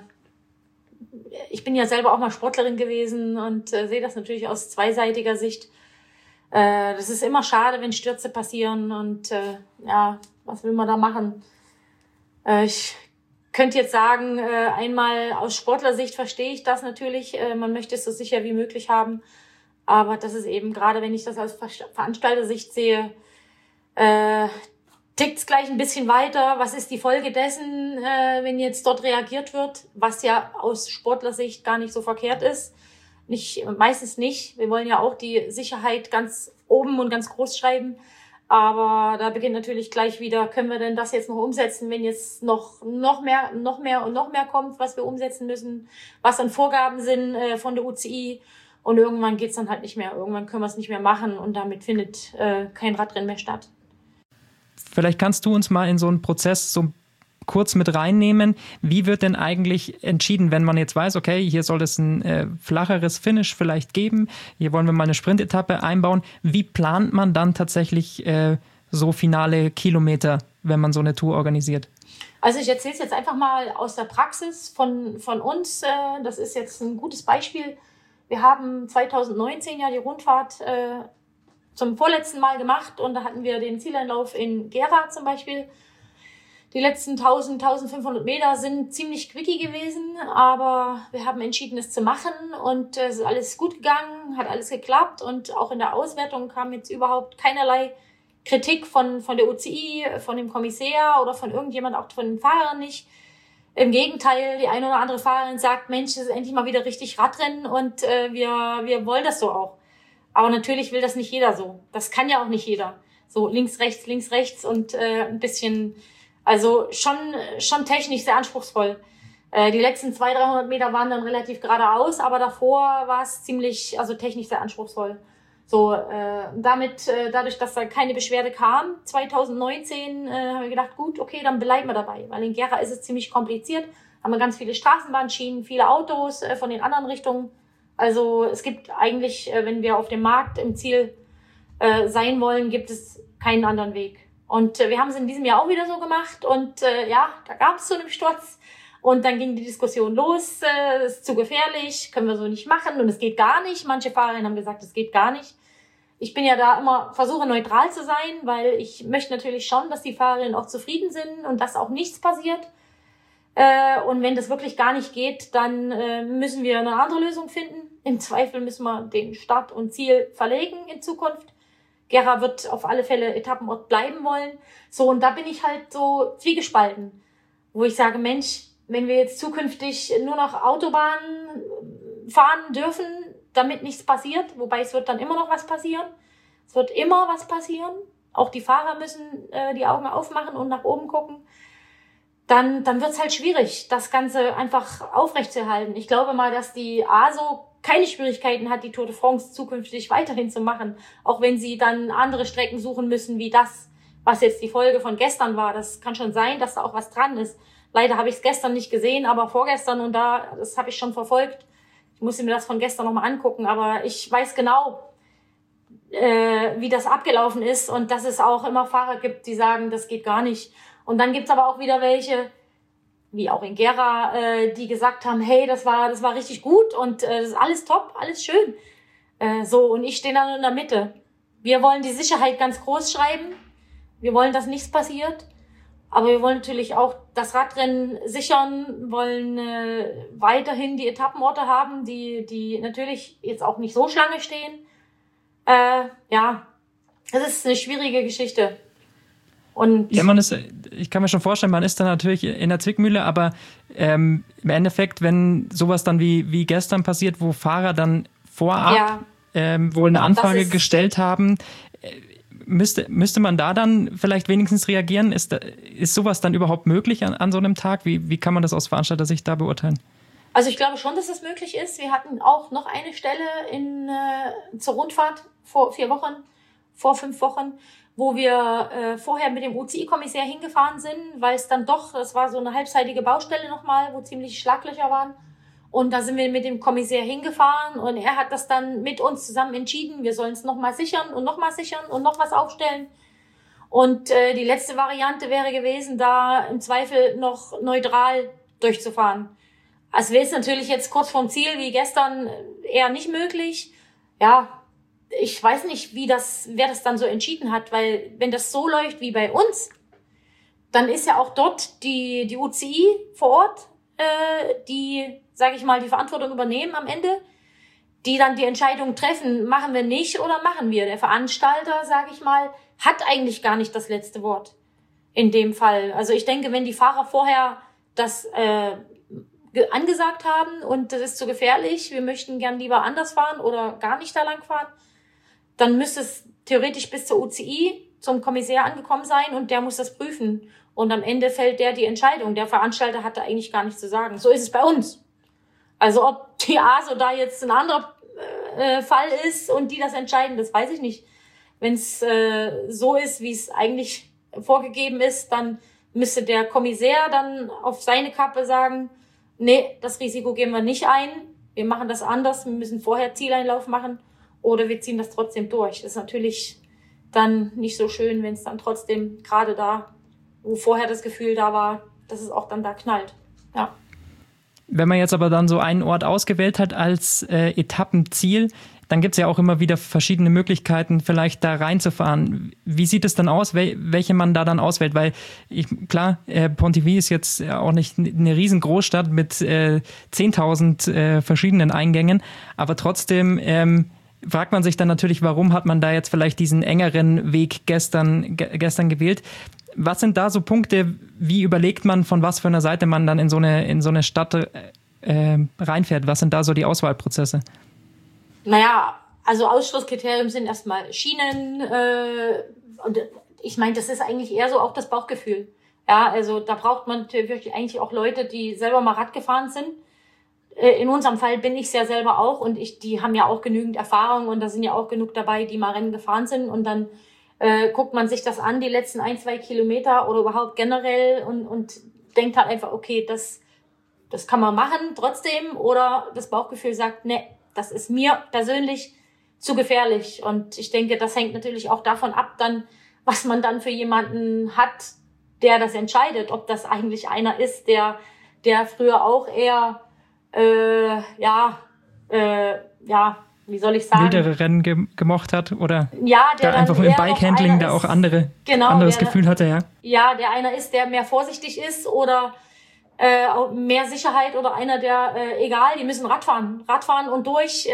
ich bin ja selber auch mal Sportlerin gewesen und sehe das natürlich aus zweiseitiger Sicht. Das ist immer schade, wenn Stürze passieren, und ja, was will man da machen? Ich könnte jetzt sagen, einmal aus Sportlersicht verstehe ich das natürlich, man möchte es so sicher wie möglich haben, aber das ist eben, gerade wenn ich das aus Veranstaltersicht sehe, tickt's gleich ein bisschen weiter. Was ist die Folge dessen, wenn jetzt dort reagiert wird, was ja aus Sportlersicht gar nicht so verkehrt ist? Meistens nicht. Wir wollen ja auch die Sicherheit ganz oben und ganz groß schreiben. Aber da beginnt natürlich gleich wieder, können wir denn das jetzt noch umsetzen, wenn jetzt noch mehr kommt, was wir umsetzen müssen, was an Vorgaben sind von der UCI. Und irgendwann geht's dann halt nicht mehr. Irgendwann können wir es nicht mehr machen, und damit findet kein Radrennen mehr statt. Vielleicht kannst du uns mal in so einen Prozess so kurz mit reinnehmen. Wie wird denn eigentlich entschieden, wenn man jetzt weiß, okay, hier soll es ein flacheres Finish vielleicht geben, hier wollen wir mal eine Sprintetappe einbauen. Wie plant man dann tatsächlich so finale Kilometer, wenn man so eine Tour organisiert? Also ich erzähle es jetzt einfach mal aus der Praxis von uns. Das ist jetzt ein gutes Beispiel. Wir haben 2019 ja die Rundfahrt zum vorletzten Mal gemacht, und da hatten wir den Zieleinlauf in Gera zum Beispiel. Die letzten 1500 Meter sind ziemlich quickie gewesen, aber wir haben entschieden, es zu machen, und es ist alles gut gegangen, hat alles geklappt, und auch in der Auswertung kam jetzt überhaupt keinerlei Kritik von der UCI, von dem Kommissär oder von irgendjemand, auch von den Fahrern nicht. Im Gegenteil, die eine oder andere Fahrerin sagt, Mensch, das ist endlich mal wieder richtig Radrennen, und wir wollen das so auch. Aber natürlich will das nicht jeder so. Das kann ja auch nicht jeder. So links, rechts und ein bisschen... Also schon technisch sehr anspruchsvoll. Die letzten 200-300 Meter waren dann relativ geradeaus, aber davor war es technisch sehr anspruchsvoll. So, dadurch, dass da keine Beschwerde kam, 2019 haben wir gedacht, gut, okay, dann bleiben wir dabei. Weil in Gera ist es ziemlich kompliziert. Haben wir ganz viele Straßenbahnschienen, viele Autos von den anderen Richtungen. Also es gibt eigentlich, wenn wir auf dem Markt im Ziel sein wollen, gibt es keinen anderen Weg. Und wir haben es in diesem Jahr auch wieder so gemacht, und da gab es so einen Sturz, Und dann ging die Diskussion los, ist zu gefährlich, können wir so nicht machen und es geht gar nicht. Manche Fahrerinnen haben gesagt, es geht gar nicht. Ich bin ja da immer, versuche neutral zu sein, weil ich möchte natürlich schon, dass die Fahrerinnen auch zufrieden sind und dass auch nichts passiert. Und wenn das wirklich gar nicht geht, dann müssen wir eine andere Lösung finden. Im Zweifel müssen wir den Start und Ziel verlegen in Zukunft. Gera wird auf alle Fälle Etappenort bleiben wollen. So, und da bin ich halt so zwiegespalten, wo ich sage, Mensch, wenn wir jetzt zukünftig nur noch Autobahnen fahren dürfen, damit nichts passiert, wobei es wird dann immer noch was passieren. Es wird immer was passieren. Auch die Fahrer müssen die Augen aufmachen und nach oben gucken. Dann wird es halt schwierig, das Ganze einfach aufrechtzuerhalten. Ich glaube mal, dass die ASO keine Schwierigkeiten hat, die Tour de France zukünftig weiterhin zu machen. Auch wenn sie dann andere Strecken suchen müssen, wie das, was jetzt die Folge von gestern war. Das kann schon sein, dass da auch was dran ist. Leider habe ich es gestern nicht gesehen, aber vorgestern und das habe ich schon verfolgt. Ich musste mir das von gestern nochmal angucken, aber ich weiß genau, wie das abgelaufen ist und dass es auch immer Fahrer gibt, die sagen, das geht gar nicht. Und dann gibt's aber auch wieder welche, wie auch in Gera, die gesagt haben, hey, das war richtig gut und das ist alles top, alles schön. Und ich stehe dann in der Mitte. Wir wollen die Sicherheit ganz groß schreiben. Wir wollen, dass nichts passiert. Aber wir wollen natürlich auch das Radrennen sichern, wollen weiterhin die Etappenorte haben, die natürlich jetzt auch nicht so Schlange stehen. Das ist eine schwierige Geschichte. Und ja, ich kann mir schon vorstellen, man ist dann natürlich in der Zwickmühle, aber im Endeffekt, wenn sowas dann wie gestern passiert, wo Fahrer dann vorab wohl eine Anfrage gestellt haben, müsste man da dann vielleicht wenigstens reagieren? Ist sowas dann überhaupt möglich an so einem Tag? Wie kann man das aus Veranstalter-Sicht da beurteilen? Also ich glaube schon, dass das möglich ist. Wir hatten auch noch eine Stelle zur Rundfahrt vor 5 Wochen, wo wir vorher mit dem UCI-Kommissär hingefahren sind, weil es dann doch, das war so eine halbseitige Baustelle nochmal, wo ziemlich Schlaglöcher waren. Und da sind wir mit dem Kommissär hingefahren und er hat das dann mit uns zusammen entschieden, wir sollen es nochmal sichern und noch was aufstellen. Und die letzte Variante wäre gewesen, da im Zweifel noch neutral durchzufahren. Also wäre es natürlich jetzt kurz vorm Ziel, wie gestern, eher nicht möglich. Ja, ich weiß nicht, wer das dann so entschieden hat, weil wenn das so läuft wie bei uns, dann ist ja auch dort die UCI vor Ort, die, sage ich mal, die Verantwortung übernehmen am Ende, die dann die Entscheidung treffen, machen wir nicht oder machen wir. Der Veranstalter, sage ich mal, hat eigentlich gar nicht das letzte Wort in dem Fall. Also ich denke, wenn die Fahrer vorher das angesagt haben und das ist zu gefährlich, wir möchten gern lieber anders fahren oder gar nicht da lang fahren, dann müsste es theoretisch bis zur UCI zum Kommissär angekommen sein und der muss das prüfen. Und am Ende fällt der die Entscheidung. Der Veranstalter hat da eigentlich gar nichts zu sagen. So ist es bei uns. Also ob die ASO da jetzt ein anderer Fall ist und die das entscheiden, das weiß ich nicht. Wenn es so ist, wie es eigentlich vorgegeben ist, dann müsste der Kommissär dann auf seine Kappe sagen, nee, das Risiko gehen wir nicht ein. Wir machen das anders. Wir müssen vorher Zieleinlauf machen. Oder wir ziehen das trotzdem durch. Das ist natürlich dann nicht so schön, wenn es dann trotzdem gerade da, wo vorher das Gefühl da war, dass es auch dann da knallt. Ja. Wenn man jetzt aber dann so einen Ort ausgewählt hat als Etappenziel, dann gibt es ja auch immer wieder verschiedene Möglichkeiten, vielleicht da reinzufahren. Wie sieht es dann aus, welche man da dann auswählt? Weil Pontivy ist jetzt auch nicht eine riesen Großstadt mit 10.000 verschiedenen Eingängen, aber trotzdem fragt man sich dann natürlich, warum hat man da jetzt vielleicht diesen engeren Weg gestern gewählt? Was sind da so Punkte, wie überlegt man, von was für einer Seite man dann in so eine Stadt reinfährt? Was sind da so die Auswahlprozesse? Naja, also Ausschlusskriterium sind erstmal Schienen und ich meine, das ist eigentlich eher so auch das Bauchgefühl. Ja, also da braucht man natürlich eigentlich auch Leute, die selber mal Rad gefahren sind. In unserem Fall bin ich es ja selber auch und die haben ja auch genügend Erfahrung und da sind ja auch genug dabei, die mal Rennen gefahren sind und dann guckt man sich das an, die letzten 1-2 Kilometer oder überhaupt generell und denkt halt einfach, okay, das kann man machen trotzdem oder das Bauchgefühl sagt, ne, das ist mir persönlich zu gefährlich und ich denke, das hängt natürlich auch davon ab dann, was man dann für jemanden hat, der das entscheidet, ob das eigentlich einer ist, der der früher auch eher, wie soll ich sagen? Mildere Rennen gemocht hat oder ja, der da einfach im Bikehandling da auch anderes Gefühl hatte, ja. Ja, der einer ist, der mehr vorsichtig ist oder mehr Sicherheit oder einer, der, egal, die müssen Radfahren und durch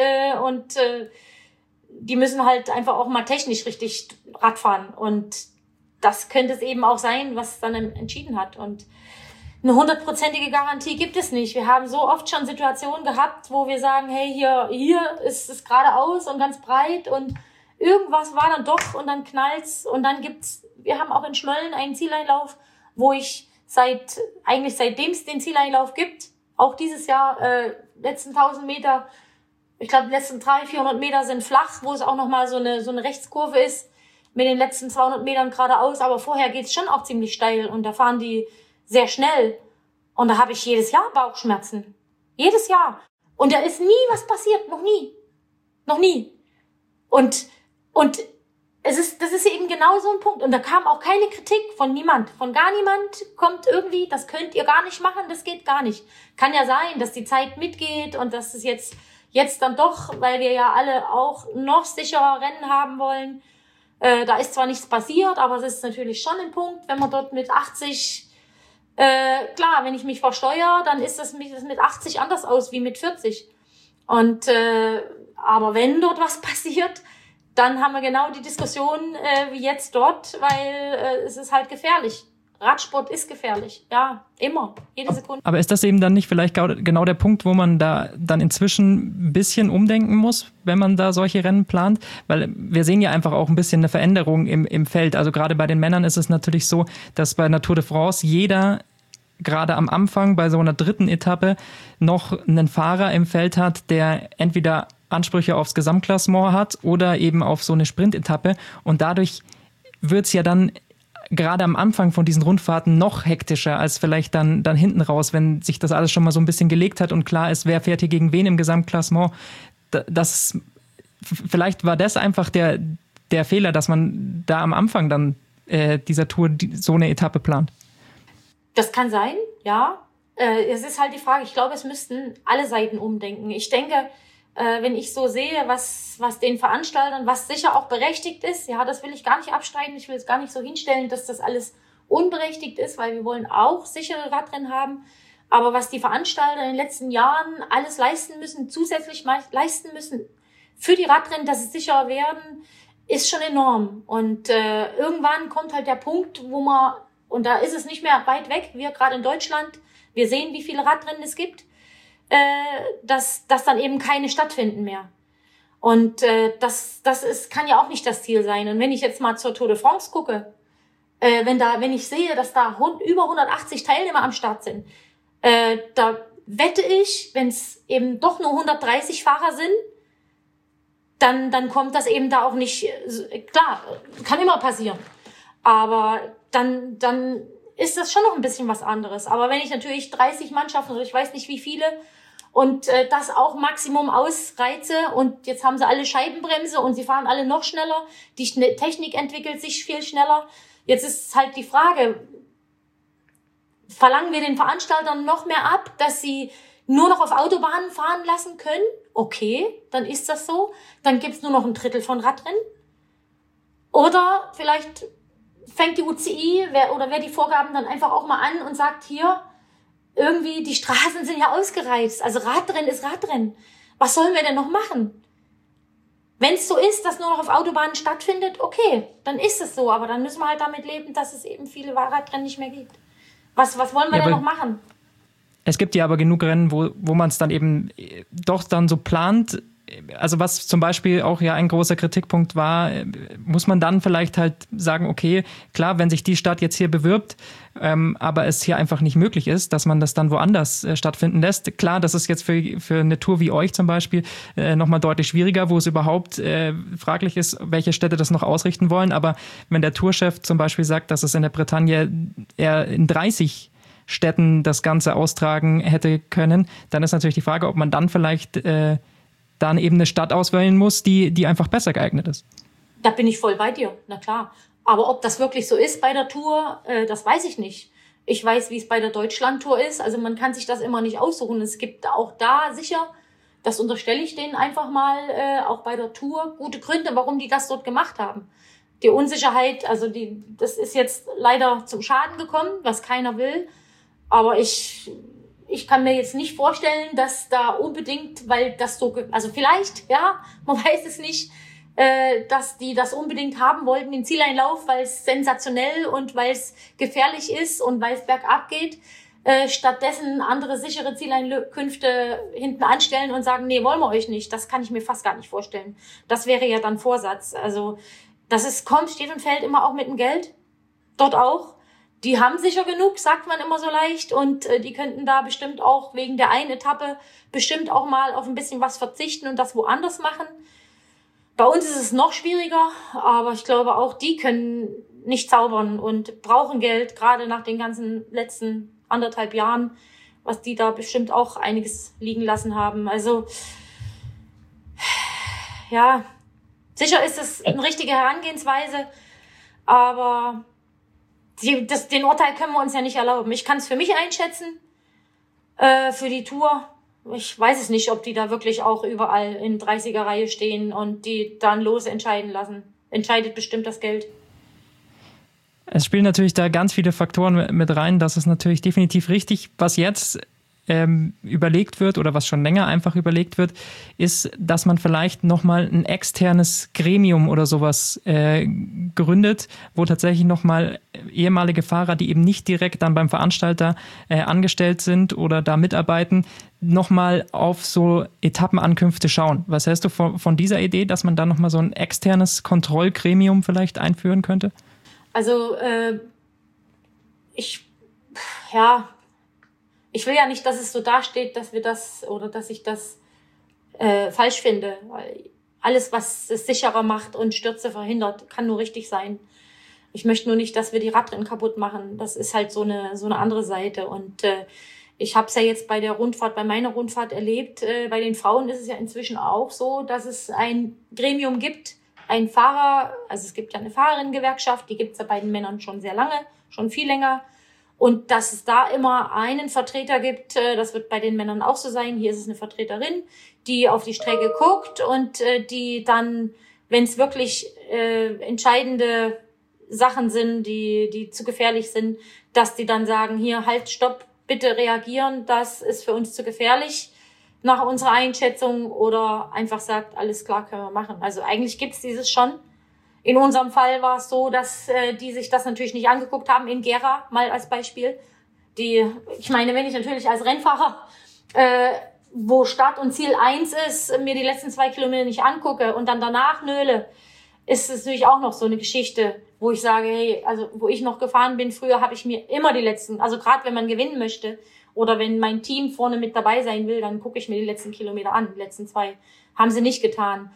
die müssen halt einfach auch mal technisch richtig Radfahren und das könnte es eben auch sein, was dann entschieden hat und eine 100%ige Garantie gibt es nicht. Wir haben so oft schon Situationen gehabt, wo wir sagen, hey, hier ist es geradeaus und ganz breit und irgendwas war dann doch und dann knallt's und dann wir haben auch in Schmölln einen Zieleinlauf, wo ich seitdem es den Zieleinlauf gibt, auch dieses Jahr, letzten 1000 Meter, ich glaube, die letzten 300-400 Meter sind flach, wo es auch nochmal so eine Rechtskurve ist, mit den letzten 200 Metern geradeaus, aber vorher geht's schon auch ziemlich steil und da fahren die sehr schnell. Und da habe ich jedes Jahr Bauchschmerzen. Jedes Jahr. Und da ist nie was passiert. Noch nie. Und das ist eben genau so ein Punkt. Und da kam auch keine Kritik von niemand. Von gar niemand kommt irgendwie, das könnt ihr gar nicht machen, das geht gar nicht. Kann ja sein, dass die Zeit mitgeht und dass es jetzt dann doch, weil wir ja alle auch noch sicherer Rennen haben wollen. Da ist zwar nichts passiert, aber es ist natürlich schon ein Punkt, wenn man dort mit 80, klar, wenn ich mich versteuere, dann ist das mit 80 anders aus wie mit 40. Und, aber wenn dort was passiert, dann haben wir genau die Diskussion wie jetzt dort, weil es ist halt gefährlich. Radsport ist gefährlich, ja, immer, jede Sekunde. Aber ist das eben dann nicht vielleicht genau der Punkt, wo man da dann inzwischen ein bisschen umdenken muss, wenn man da solche Rennen plant? Weil wir sehen ja einfach auch ein bisschen eine Veränderung im Feld. Also gerade bei den Männern ist es natürlich so, dass bei einer Tour de France jeder gerade am Anfang bei so einer dritten Etappe noch einen Fahrer im Feld hat, der entweder Ansprüche aufs Gesamtklassement hat oder eben auf so eine Sprintetappe. Und dadurch wird es ja dann gerade am Anfang von diesen Rundfahrten noch hektischer als vielleicht dann hinten raus, wenn sich das alles schon mal so ein bisschen gelegt hat und klar ist, wer fährt hier gegen wen im Gesamtklassement. Vielleicht war das einfach der Fehler, dass man da am Anfang dann dieser Tour so eine Etappe plant. Das kann sein, ja. Es ist halt die Frage, ich glaube, es müssten alle Seiten umdenken. Ich denke, wenn ich so sehe, was den Veranstaltern, was sicher auch berechtigt ist, ja, das will ich gar nicht abstreiten, ich will es gar nicht so hinstellen, dass das alles unberechtigt ist, weil wir wollen auch sichere Radrennen haben. Aber was die Veranstalter in den letzten Jahren alles zusätzlich leisten müssen für die Radrennen, dass sie sicherer werden, ist schon enorm. Und irgendwann kommt halt der Punkt, und da ist es nicht mehr weit weg, wir gerade in Deutschland, wir sehen, wie viele Radrennen es gibt, dass dann eben keine stattfinden mehr. Und kann ja auch nicht das Ziel sein. Und wenn ich jetzt mal zur Tour de France gucke, wenn ich sehe, dass da über 180 Teilnehmer am Start sind, da wette ich, wenn es eben doch nur 130 Fahrer sind, dann kommt das eben da auch nicht, klar, kann immer passieren. Aber dann ist das schon noch ein bisschen was anderes. Aber wenn ich natürlich 30 Mannschaften oder ich weiß nicht wie viele und das auch Maximum ausreize und jetzt haben sie alle Scheibenbremse und sie fahren alle noch schneller, die Technik entwickelt sich viel schneller. Jetzt ist halt die Frage, verlangen wir den Veranstaltern noch mehr ab, dass sie nur noch auf Autobahnen fahren lassen können? Okay, dann ist das so. Dann gibt's nur noch ein Drittel von Radrennen. Oder vielleicht fängt die UCI wer die Vorgaben dann einfach auch mal an und sagt, hier, irgendwie, die Straßen sind ja ausgereizt. Also Radrennen ist Radrennen. Was sollen wir denn noch machen? Wenn es so ist, dass nur noch auf Autobahnen stattfindet, okay, dann ist es so. Aber dann müssen wir halt damit leben, dass es eben viele Radrennen nicht mehr gibt. Was wollen wir denn noch machen? Es gibt ja aber genug Rennen, wo man es dann eben doch dann so plant. Also was zum Beispiel auch ja ein großer Kritikpunkt war, muss man dann vielleicht halt sagen, okay, klar, wenn sich die Stadt jetzt hier bewirbt, aber es hier einfach nicht möglich ist, dass man das dann woanders stattfinden lässt. Klar, das ist jetzt für eine Tour wie euch zum Beispiel nochmal deutlich schwieriger, wo es überhaupt fraglich ist, welche Städte das noch ausrichten wollen. Aber wenn der Tourchef zum Beispiel sagt, dass es in der Bretagne eher in 30 Städten das Ganze austragen hätte können, dann ist natürlich die Frage, ob man dann vielleicht dann eben eine Stadt auswählen muss, die einfach besser geeignet ist. Da bin ich voll bei dir, na klar. Aber ob das wirklich so ist bei der Tour, das weiß ich nicht. Ich weiß, wie es bei der Deutschlandtour ist. Also man kann sich das immer nicht aussuchen. Es gibt auch da sicher, das unterstelle ich denen einfach mal, auch bei der Tour, gute Gründe, warum die das dort gemacht haben. Die Unsicherheit, also das ist jetzt leider zum Schaden gekommen, was keiner will. Aber ich kann mir jetzt nicht vorstellen, dass da unbedingt, weil das so, also vielleicht, ja, man weiß es nicht, dass die das unbedingt haben wollten, den Zieleinlauf, weil es sensationell und weil es gefährlich ist und weil es bergab geht, stattdessen andere sichere Zieleinkünfte hinten anstellen und sagen, nee, wollen wir euch nicht. Das kann ich mir fast gar nicht vorstellen. Das wäre ja dann Vorsatz. Also, steht und fällt immer auch mit dem Geld. Dort auch. Die haben sicher genug, sagt man immer so leicht, und die könnten da bestimmt auch wegen der einen Etappe bestimmt auch mal auf ein bisschen was verzichten und das woanders machen. Bei uns ist es noch schwieriger, aber ich glaube auch, die können nicht zaubern und brauchen Geld, gerade nach den ganzen letzten 1,5 Jahren, was die da bestimmt auch einiges liegen lassen haben. Also, ja, sicher ist es eine richtige Herangehensweise, aber den Urteil können wir uns ja nicht erlauben. Ich kann es für mich einschätzen, für die Tour. Ich weiß es nicht, ob die da wirklich auch überall in 30er-Reihe stehen und die dann entscheiden lassen. Entscheidet bestimmt das Geld. Es spielen natürlich da ganz viele Faktoren mit rein. Das ist natürlich definitiv richtig. Was jetzt überlegt wird oder was schon länger einfach überlegt wird, ist, dass man vielleicht nochmal ein externes Gremium oder sowas gründet, wo tatsächlich nochmal ehemalige Fahrer, die eben nicht direkt dann beim Veranstalter angestellt sind oder da mitarbeiten, nochmal auf so Etappenankünfte schauen. Was hältst du von dieser Idee, dass man da nochmal so ein externes Kontrollgremium vielleicht einführen könnte? Also ich will ja nicht, dass es so dasteht, dass ich das falsch finde. Weil alles, was es sicherer macht und Stürze verhindert, kann nur richtig sein. Ich möchte nur nicht, dass wir die Radrennen kaputt machen. Das ist halt so eine andere Seite. Und ich habe es ja jetzt bei meiner Rundfahrt erlebt. Bei den Frauen ist es ja inzwischen auch so, dass es ein Gremium gibt, ein Fahrer, also es gibt ja eine Fahrerinnengewerkschaft, die gibt es ja bei den Männern schon sehr lange, schon viel länger. Und dass es da immer einen Vertreter gibt, das wird bei den Männern auch so sein. Hier ist es eine Vertreterin, die auf die Strecke guckt und die dann, wenn es wirklich entscheidende Sachen sind, die zu gefährlich sind, dass die dann sagen, hier, halt, stopp, bitte reagieren, das ist für uns zu gefährlich nach unserer Einschätzung, oder einfach sagt, alles klar, können wir machen. Also eigentlich gibt's dieses schon. In unserem Fall war es so, dass die sich das natürlich nicht angeguckt haben, in Gera mal als Beispiel. Ich meine, wenn ich natürlich als Rennfahrer, wo Start und Ziel 1 ist, mir die letzten 2 Kilometer nicht angucke und dann danach nöle, ist es natürlich auch noch so eine Geschichte, wo ich sage, hey, also wo ich noch gefahren bin, früher habe ich mir immer die letzten, also gerade wenn man gewinnen möchte oder wenn mein Team vorne mit dabei sein will, dann gucke ich mir die letzten Kilometer an. Die letzten 2 haben sie nicht getan.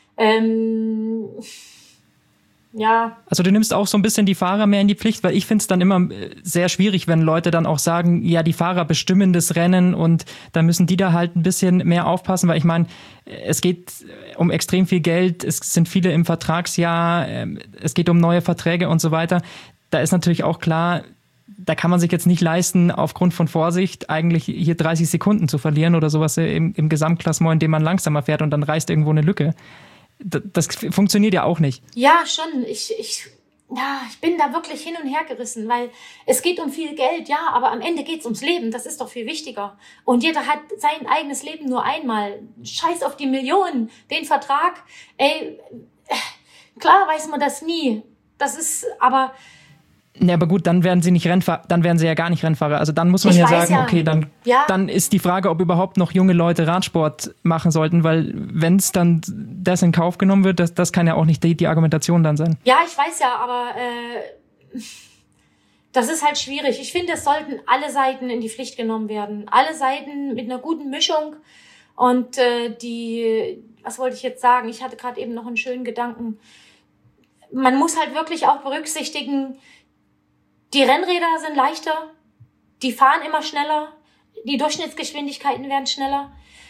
Ja. Also du nimmst auch so ein bisschen die Fahrer mehr in die Pflicht, weil ich finde es dann immer sehr schwierig, wenn Leute dann auch sagen, ja, die Fahrer bestimmen das Rennen und da müssen die da halt ein bisschen mehr aufpassen, weil ich meine, es geht um extrem viel Geld, es sind viele im Vertragsjahr, es geht um neue Verträge und so weiter. Da ist natürlich auch klar, da kann man sich jetzt nicht leisten, aufgrund von Vorsicht eigentlich hier 30 Sekunden zu verlieren oder sowas im Gesamtklassement, indem man langsamer fährt und dann reißt irgendwo eine Lücke. Das funktioniert ja auch nicht. Ja, schon. Ich bin da wirklich hin und her gerissen, weil es geht um viel Geld, ja, aber am Ende geht's ums Leben. Das ist doch viel wichtiger. Und jeder hat sein eigenes Leben nur einmal. Scheiß auf die Millionen, den Vertrag. Klar weiß man das nie. Das ist, aber... Ja, aber gut, dann werden sie ja gar nicht Rennfahrer. Also dann muss man ja sagen, okay, dann ist die Frage, ob überhaupt noch junge Leute Radsport machen sollten, weil wenn es dann das in Kauf genommen wird, das kann ja auch nicht die Argumentation dann sein. Ja, ich weiß ja, aber das ist halt schwierig. Ich finde, es sollten alle Seiten in die Pflicht genommen werden. Alle Seiten mit einer guten Mischung. Und was wollte ich jetzt sagen? Ich hatte gerade eben noch einen schönen Gedanken. Man muss halt wirklich auch berücksichtigen, die Rennräder sind leichter, die fahren immer schneller, die Durchschnittsgeschwindigkeiten werden schneller.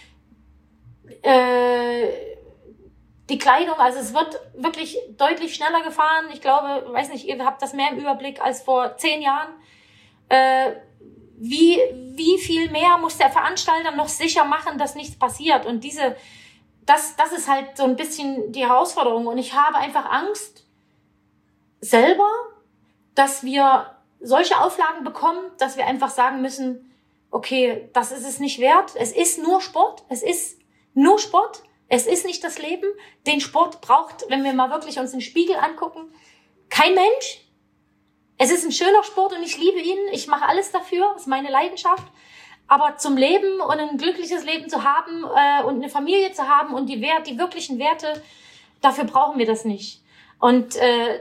Die Kleidung, also es wird wirklich deutlich schneller gefahren. Ich glaube, weiß nicht, ihr habt das mehr im Überblick als vor 10 Jahren. wie viel mehr muss der Veranstalter noch sicher machen, dass nichts passiert? Und das ist halt so ein bisschen die Herausforderung. Und ich habe einfach Angst selber, dass wir solche Auflagen bekommen, dass wir einfach sagen müssen, okay, das ist es nicht wert. Es ist nur Sport. Es ist nur Sport. Es ist nicht das Leben. Den Sport braucht, wenn wir mal wirklich uns den Spiegel angucken, kein Mensch. Es ist ein schöner Sport und ich liebe ihn. Ich mache alles dafür. Das ist meine Leidenschaft. Aber zum Leben und ein glückliches Leben zu haben und eine Familie zu haben und die wirklichen Werte, dafür brauchen wir das nicht. Und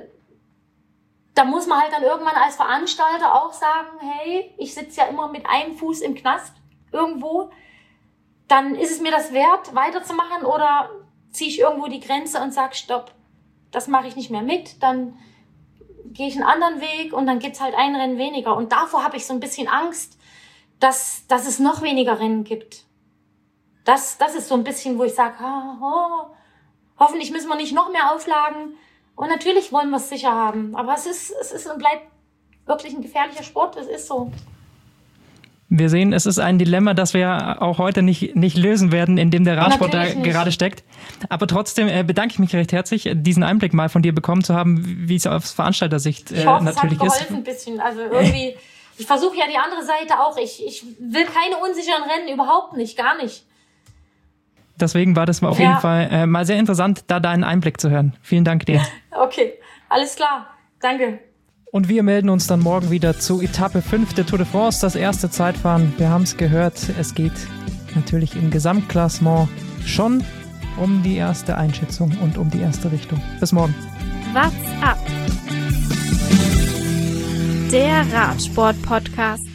da muss man halt dann irgendwann als Veranstalter auch sagen, hey, ich sitze ja immer mit einem Fuß im Knast irgendwo. Dann ist es mir das wert, weiterzumachen, oder ziehe ich irgendwo die Grenze und sage, stopp, das mache ich nicht mehr mit, dann gehe ich einen anderen Weg und dann gibt's halt ein Rennen weniger. Und davor habe ich so ein bisschen Angst, dass es noch weniger Rennen gibt. Das ist so ein bisschen, wo ich sage, hoffentlich müssen wir nicht noch mehr Auflagen. Und natürlich wollen wir es sicher haben. Aber es ist und bleibt wirklich ein gefährlicher Sport. Es ist so. Wir sehen, es ist ein Dilemma, das wir auch heute nicht lösen werden, in dem der Radsport da gerade steckt. Aber trotzdem bedanke ich mich recht herzlich, diesen Einblick mal von dir bekommen zu haben, wie es aus Veranstaltersicht ich hoffe, natürlich es hat geholfen, ein bisschen. Also irgendwie, ich versuche ja die andere Seite auch. Ich will keine unsicheren Rennen, überhaupt nicht, gar nicht. Deswegen war das auf jeden Fall mal sehr interessant, da deinen Einblick zu hören. Vielen Dank dir. Okay, alles klar. Danke. Und wir melden uns dann morgen wieder zu Etappe 5 der Tour de France, das erste Zeitfahren. Wir haben es gehört, es geht natürlich im Gesamtklassement schon um die erste Einschätzung und um die erste Richtung. Bis morgen. What's up? Der Radsport-Podcast.